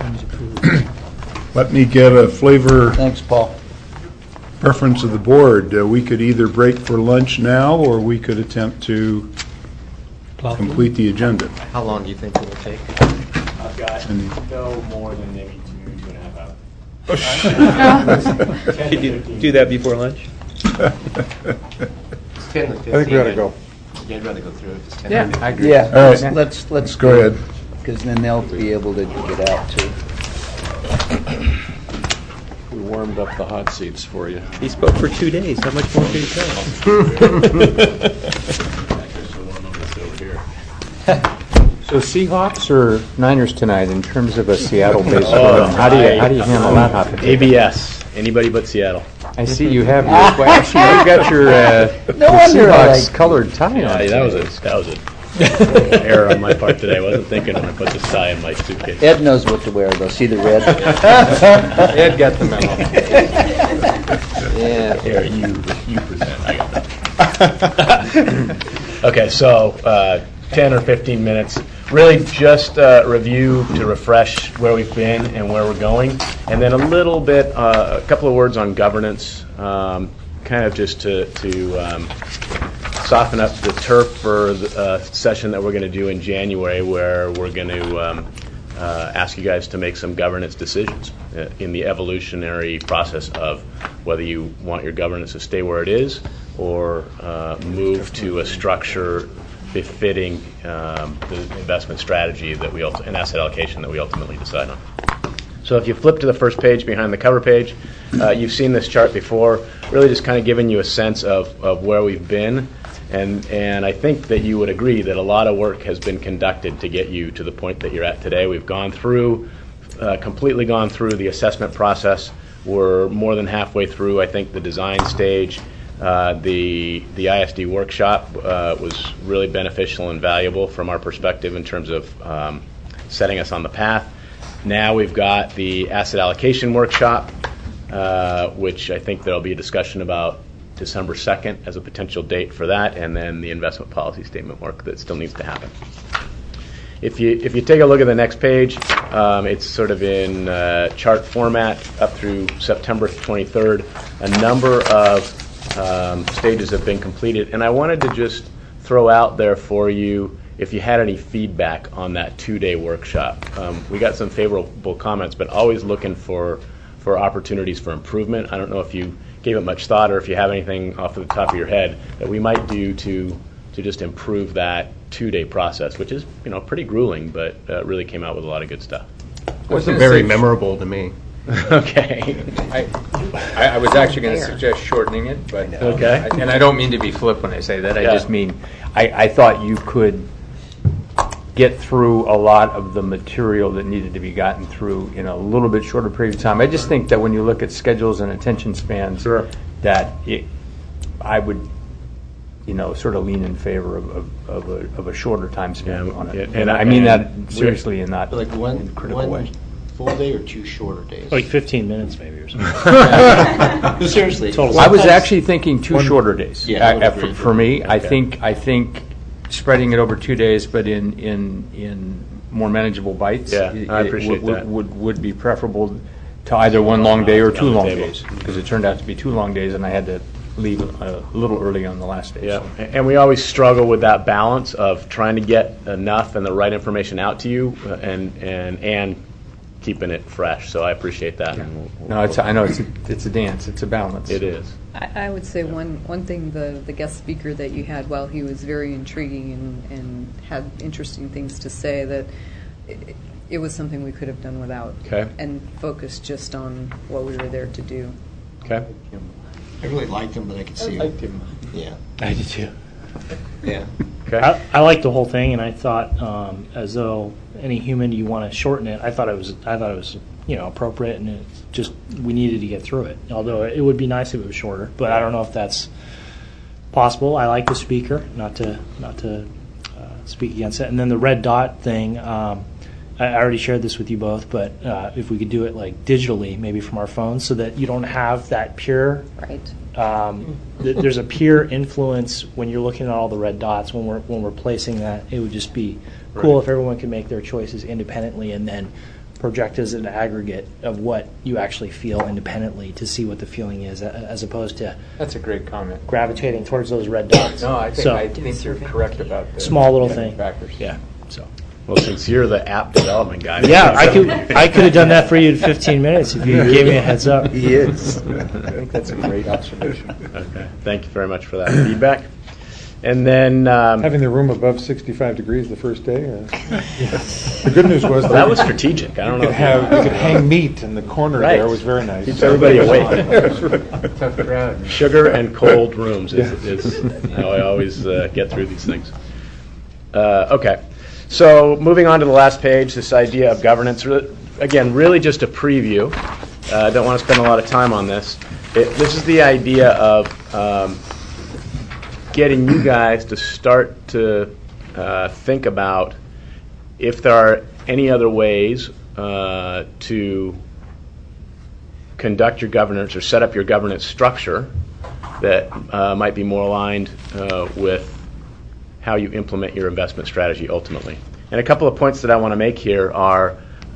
Let me get a flavor Thanks, Paul. preference of the board. We could either break for lunch now, or we could attempt to complete the agenda. How long do you think it will take? I've got no more than maybe 2.5 hours. Did you do that before lunch? It's 10 to 15. I think we ought to go. Yeah, I'd rather go through it. It's 10 Yeah, to 15. I agree. Yeah, All right. let's Go ahead. because then they'll be able to get out too. We warmed up the hot seats for you. He spoke for 2 days. How much more can he say? So Seahawks or Niners tonight in terms of a Seattle-based program? How do you handle that happening? ABS. Anybody but Seattle. I see you have your well, actually you got your No wonder I Seahawks colored tie on. Yeah, that was an error on my part today. I wasn't thinking when I put this tie in my suitcase. Ed knows what to wear, though. See the red? Ed got the memo. Yeah. Here, you present. I got that. Okay, so 10 or 15 minutes. Really just review to refresh where we've been and where we're going. And then a little bit, a couple of words on governance, kind of just to soften up the turf for the session that we're going to do in January, where we're going to ask you guys to make some governance decisions in the evolutionary process of whether you want your governance to stay where it is or move to a structure befitting the investment strategy that we and asset allocation that we ultimately decide on. So if you flip to the first page behind the cover page, you've seen this chart before, really just kind of giving you a sense of where we've been. And I think that you would agree that a lot of work has been conducted to get you to the point that you're at today. We've gone through, completely gone through the assessment process. We're more than halfway through, I think, the design stage. The ISD workshop was really beneficial and valuable from our perspective in terms of setting us on the path. Now we've got the asset allocation workshop, which I think there'll be a discussion about December 2nd as a potential date for that, and then the investment policy statement work that still needs to happen. If you take a look at the next page, it's sort of in chart format up through September 23rd. A number of stages have been completed, and I wanted to just throw out there for you if you had any feedback on that 2-day workshop. We got some favorable comments, but always looking for opportunities for improvement. I don't know if you gave it much thought or if you have anything off the top of your head that we might do to just improve that 2-day process, which is pretty grueling, but really came out with a lot of good stuff. It wasn't very memorable to me. Okay. I was actually going to suggest shortening it, but Okay. and I don't mean to be flip when I say that. I Yeah. just mean I thought you could get through a lot of the material that needed to be gotten through in a little bit shorter period of time. I just think that when you look at schedules and attention spans, Sure. that I would sort of lean in favor of a shorter time span Yeah, on it. yeah, And I mean that seriously and not Like in a critical way. full day or 2 shorter days? Like 15 minutes maybe or something. Seriously. Total. I was actually thinking 2 shorter days. Yeah, I would agree. For me, I Okay. think spreading it over 2 days, but in more manageable bites. Yeah, I appreciate that. Would be preferable to either one long day or 2 On the long table. days, because it turned out to be 2 long days, and I had to leave a little early on the last day. Yeah, so. and we always struggle with that balance of trying to get enough and the right information out to you, and keeping it fresh. So I appreciate that. And No, I know it's a dance. It's a balance. it is. I would say one thing, the guest speaker that you had, while he was very intriguing and had interesting things to say, that it was something we could have done without. Okay. And focused just on what we were there to do. Okay. I really liked him, but I could see him. Yeah. I did too. Yeah. Okay. I liked the whole thing, and I thought, as though any human you want to shorten it, I thought it was appropriate, and it's just we needed to get through it. Although it would be nice if it was shorter, but I don't know if that's possible. I like the speaker, not to speak against it. And then the red dot thing, I already shared this with you both, but if we could do it like digitally, maybe from our phones, so that you don't have that peer. Right. There's a peer influence when you're looking at all the red dots. When we're placing that, it would just be cool if everyone could make their choices independently, and then project as an aggregate of what you actually feel independently to see what the feeling is, as opposed to That's a great comment. gravitating towards those red dots. No, I think, So, I think you're correct about the small little different thing. factors. Yeah. So. Well, since you're the app development guy. Yeah, I could have done that for you in 15 minutes if you gave me a heads up. He is. I think that's a great observation. Okay. Thank you very much for that feedback. And then Having the room above 65 degrees the first day. The good news was that was strategic. I don't know. you could hang meat in the corner Right. there. It was very nice. Keeps everybody awake. Tough crowd. Sugar and cold rooms is how I always get through these things. Okay. So moving on to the last page, this idea of governance. Again, really just a preview. I don't want to spend a lot of time on this. This is the idea of getting you guys to start to think about if there are any other ways to conduct your governance or set up your governance structure that might be more aligned with how you implement your investment strategy ultimately. And a couple of points that I want to make here are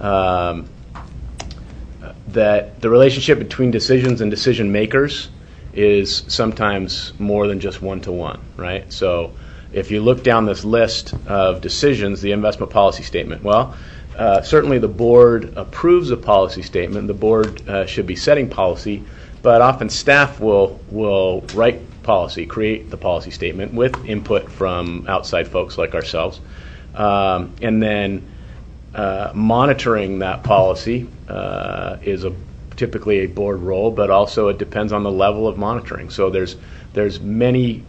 that the relationship between decisions and decision makers is sometimes more than just one-to-one, right? So if you look down this list of decisions, the investment policy statement, well, certainly the board approves a policy statement. The board should be setting policy, but often staff will write policy, create the policy statement with input from outside folks like ourselves. And then monitoring that policy is typically a board role, but also it depends on the level of monitoring. So there's many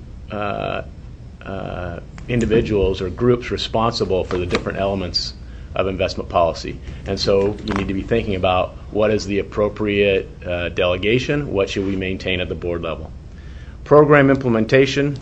individuals or groups responsible for the different elements of investment policy. And so you need to be thinking about what is the appropriate delegation, what should we maintain at the board level. Program implementation.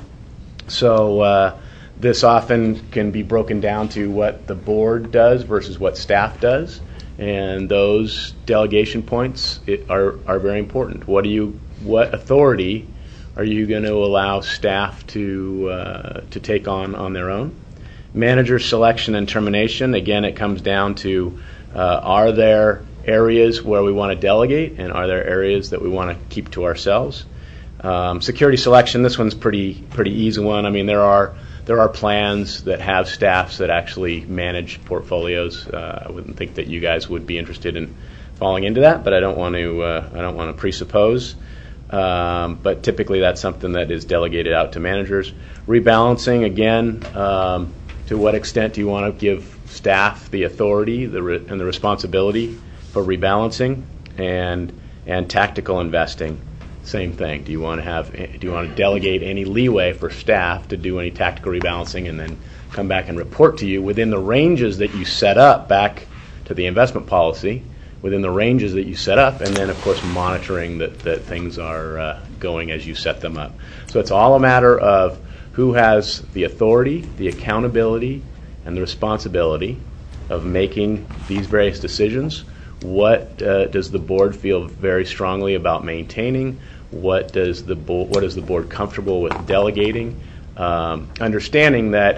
So this often can be broken down to what the board does versus what staff does. And those delegation points are very important. What authority are you going to allow staff to take on their own? Manager selection and termination. Again, it comes down to are there areas where we want to delegate, and are there areas that we want to keep to ourselves? Security selection. This one's pretty easy one. I mean, there are plans that have staffs that actually manage portfolios. I wouldn't think that you guys would be interested in falling into that, but I don't want to presuppose. But typically, that's something that is delegated out to managers. Rebalancing, again, to what extent do you want to give staff the authority and the responsibility for rebalancing, and tactical investing? Same thing. Do you want to delegate any leeway for staff to do any tactical rebalancing and then come back and report to you within the ranges that you set up back to the investment policy, within the ranges that you set up, and then, of course, monitoring that things are going as you set them up. So it's all a matter of who has the authority, the accountability, and the responsibility of making these various decisions. What does the board feel very strongly about maintaining? What is the board comfortable with delegating? Understanding that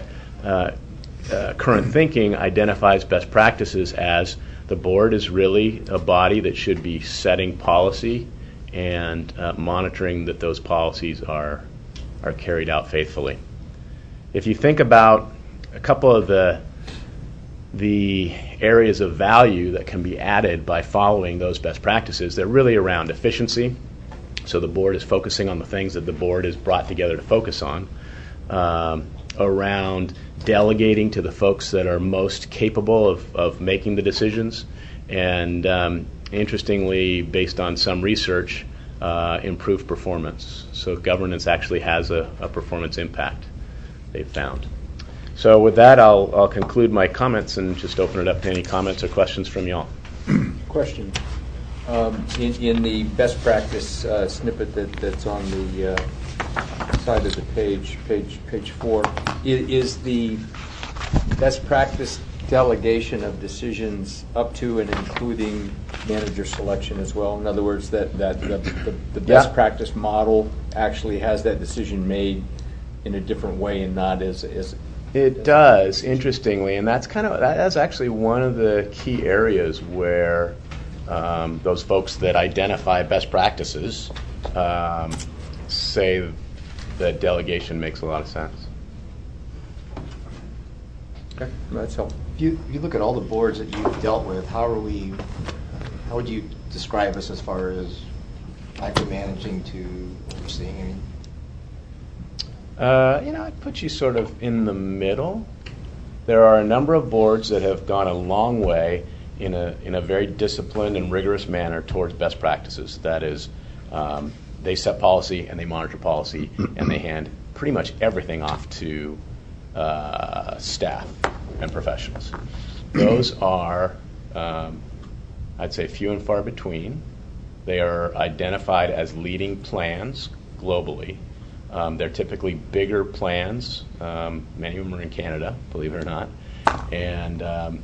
current thinking identifies best practices as the board is really a body that should be setting policy and monitoring that those policies are carried out faithfully. If you think about a couple of the areas of value that can be added by following those best practices, they're really around efficiency. So the board is focusing on the things that the board is brought together to focus on. Around delegating to the folks that are most capable of making the decisions. And interestingly, based on some research, improved performance. So governance actually has a performance impact, they've found. So with that, I'll conclude my comments and just open it up to any comments or questions from y'all. Question. In the best practice snippet that's on the side of the page 4, is the best practice delegation of decisions up to and including manager selection as well? In other words, that the best practice model actually has that decision made in a different way and not as It does, interestingly, and that's actually one of the key areas where those folks that identify best practices say that delegation makes a lot of sense. Okay, that's helpful. If you look at all the boards that you've dealt with, how would you describe us as far as micromanaging to overseeing? I'd put you sort of in the middle. There are a number of boards that have gone a long way in a very disciplined and rigorous manner towards best practices. That is, they set policy and they monitor policy and they hand pretty much everything off to staff and professionals. Those are, I'd say, few and far between. They are identified as leading plans globally. They're typically bigger plans. Many of them are in Canada, believe it or not. And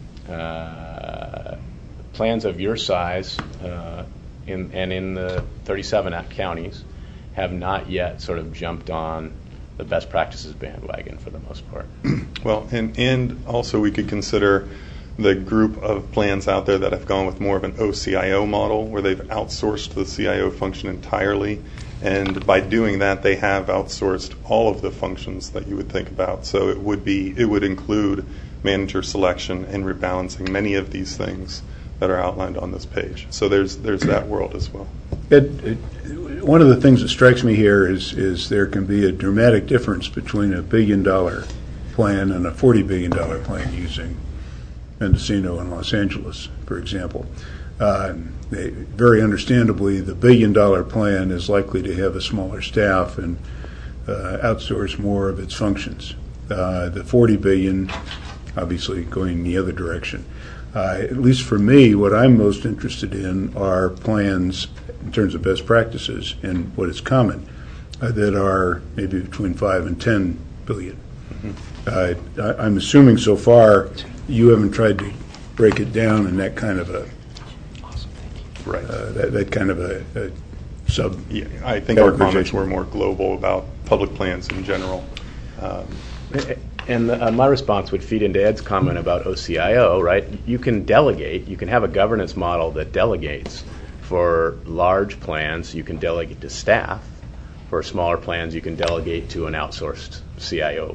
plans of your size in the 37 counties have not yet sort of jumped on the best practices bandwagon for the most part. Well, and also we could consider the group of plans out there that have gone with more of an OCIO model, where they've outsourced the CIO function entirely. And by doing that, they have outsourced all of the functions that you would think about. So it would include manager selection and rebalancing, many of these things that are outlined on this page. So there's that world as well. One of the things that strikes me here is there can be a dramatic difference between a $1 billion plan and a $40 billion plan using Mendocino and Los Angeles, for example. Very understandably, the $1 billion plan is likely to have a smaller staff and outsource more of its functions. The $40 billion, obviously, going the other direction. At least for me, what I'm most interested in are plans in terms of best practices and what is common that are maybe between 5 and 10 billion. Mm-hmm. I'm assuming so far you haven't tried to break it down in that kind of a right. That kind of a sub. Yeah, I think our comments were more global about public plans in general. And my response would feed into Ed's comment about OCIO, right? You can delegate. You can have a governance model that delegates. For large plans, you can delegate to staff. For smaller plans, you can delegate to an outsourced CIO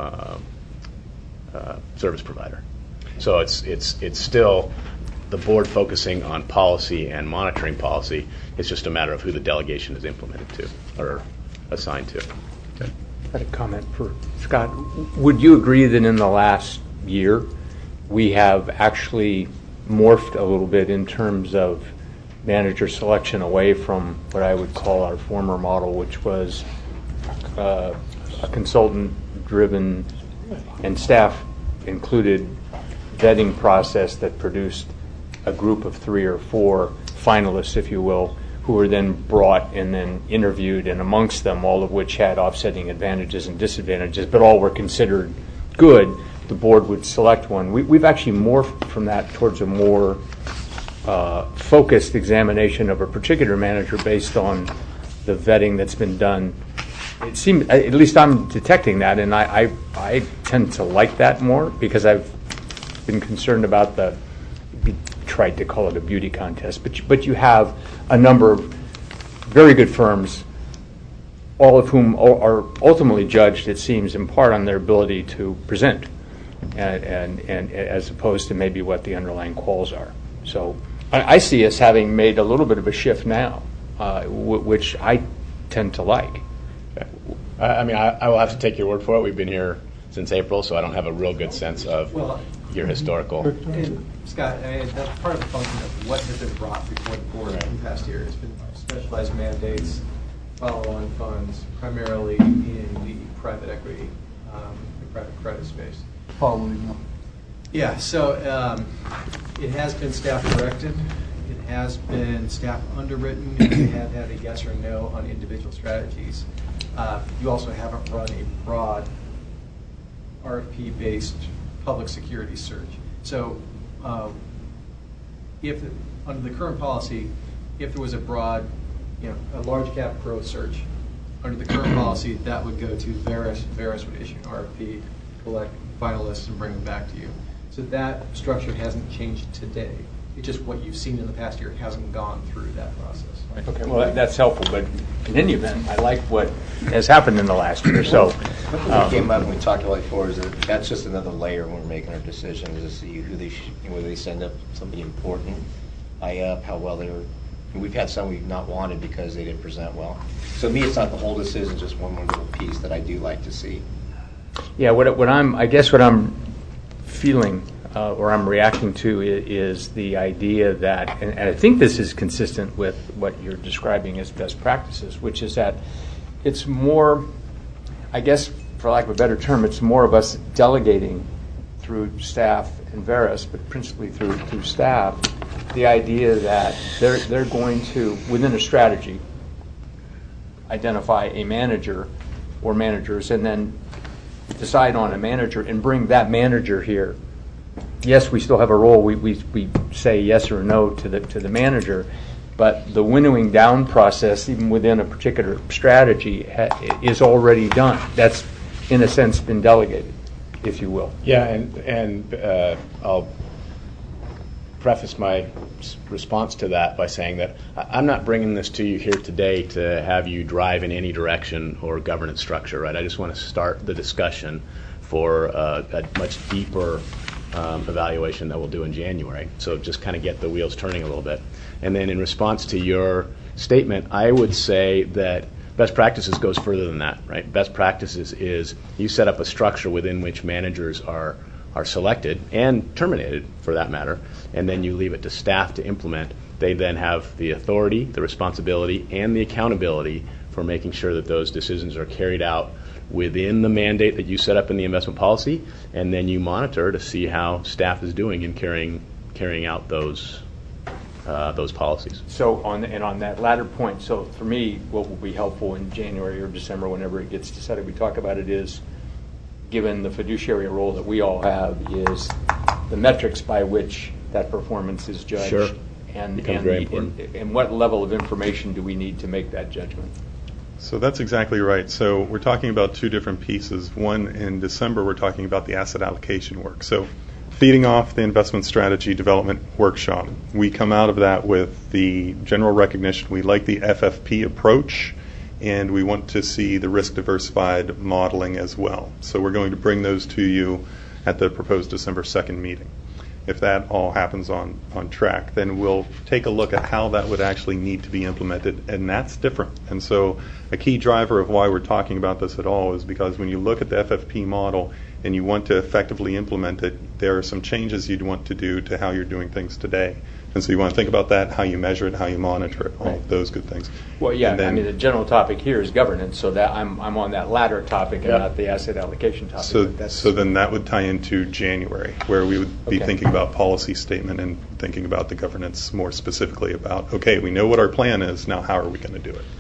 service provider. So it's still the board focusing on policy and monitoring policy. It's just a matter of who the delegation is implemented to or assigned to. Okay. I had a comment for Scott. Would you agree that in the last year we have actually morphed a little bit in terms of manager selection away from what I would call our former model, which was a consultant-driven and staff-included vetting process that produced a group of 3 or 4 finalists, if you will, who were then brought and then interviewed, and amongst them, all of which had offsetting advantages and disadvantages, but all were considered good, the board would select one. We've actually morphed from that towards a more focused examination of a particular manager based on the vetting that's been done. It seems, at least I'm detecting that, and I tend to like that more because I've been concerned about we tried to call it a beauty contest, but you have a number of very good firms, all of whom are ultimately judged, it seems, in part on their ability to present, and as opposed to maybe what the underlying quals are. So I see us having made a little bit of a shift now, which I tend to like. I mean, I will have to take your word for it. We've been here since April, so I don't have a real good sense of your historical. And Scott, I mean, that's part of the function of what has been brought before the board in the past year. It's been specialized mandates, follow-on funds, primarily in the private equity, the private credit space. Yeah, so it has been staff directed. It has been staff underwritten. They have had a yes or no on individual strategies. You also haven't run a broad RFP-based public security search. So if under the current policy, if there was a broad, a large cap growth search, under the current policy, that would go to Veris. Veris would issue an RFP collect finalists and bring them back to you. So that structure hasn't changed today. It's just what you've seen in the past year hasn't gone through that process. Okay, well, that's helpful, but in any event, I like what has happened in the last year, so. One thing that came up when we talked about it before is that that's just another layer when we're making our decisions, is to see who they, whether they send up somebody important, high up, how well they were. We've had some we've not wanted because they didn't present well. So to me, it's not the whole decision, just one more little piece that I do like to see. Yeah, I guess what I'm feeling or I'm reacting to is the idea that, and I think this is consistent with what you're describing as best practices, which is that it's more, I guess, for lack of a better term, it's more of us delegating through staff and Veris, but principally through staff, the idea that they're going to, within a strategy, identify a manager or managers and then decide on a manager and bring that manager here. Yes, we still have a role. We say yes or no to the manager, but the winnowing down process, even within a particular strategy, is already done. That's, in a sense, been delegated, if you will. Yeah, and I'll preface my response to that by saying that I'm not bringing this to you here today to have you drive in any direction or governance structure, right? I just want to start the discussion for a much deeper evaluation that we'll do in January. So just kind of get the wheels turning a little bit. And then in response to your statement, I would say that best practices goes further than that, right? Best practices is you set up a structure within which managers are selected and terminated, for that matter, and then you leave it to staff to implement. They then have the authority, the responsibility, and the accountability for making sure that those decisions are carried out within the mandate that you set up in the investment policy, and then you monitor to see how staff is doing in carrying out those policies. So on that latter point, so for me, what will be helpful in January or December, whenever it gets decided, we talk about it, is given the fiduciary role that we all have, is the metrics by which that performance is judged. Sure. And very important. And what level of information do we need to make that judgment? So that's exactly right. So we're talking about two different pieces. One, in December, we're talking about the asset allocation work. So feeding off the investment strategy development workshop, we come out of that with the general recognition we like the FFP approach, and we want to see the risk diversified modeling as well. So we're going to bring those to you at the proposed December 2nd meeting. If that all happens on track, then we'll take a look at how that would actually need to be implemented, and that's different. And so a key driver of why we're talking about this at all is because when you look at the FFP model and you want to effectively implement it, there are some changes you'd want to do to how you're doing things today. And so you want to think about that, how you measure it, how you monitor it, all of those good things. Well, yeah, And then, I mean, the general topic here is governance, so that I'm on that latter topic and not the asset allocation topic. So then that would tie into January, where we would be thinking about policy statement and thinking about the governance more specifically about, okay, we know what our plan is, now how are we going to do it?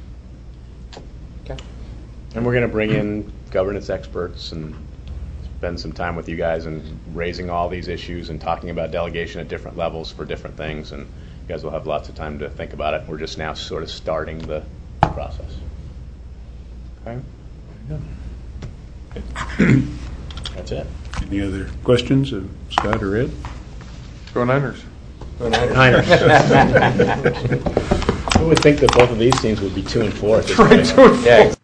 Okay. And we're going to bring in governance experts and spend some time with you guys and raising all these issues and talking about delegation at different levels for different things, and you guys will have lots of time to think about it. We're just now sort of starting the process. Okay. That's it. Any other questions of Scott or Ed? Go Niners. Niners. I would think that both of these teams would be 2 and 4 at this point. Yeah,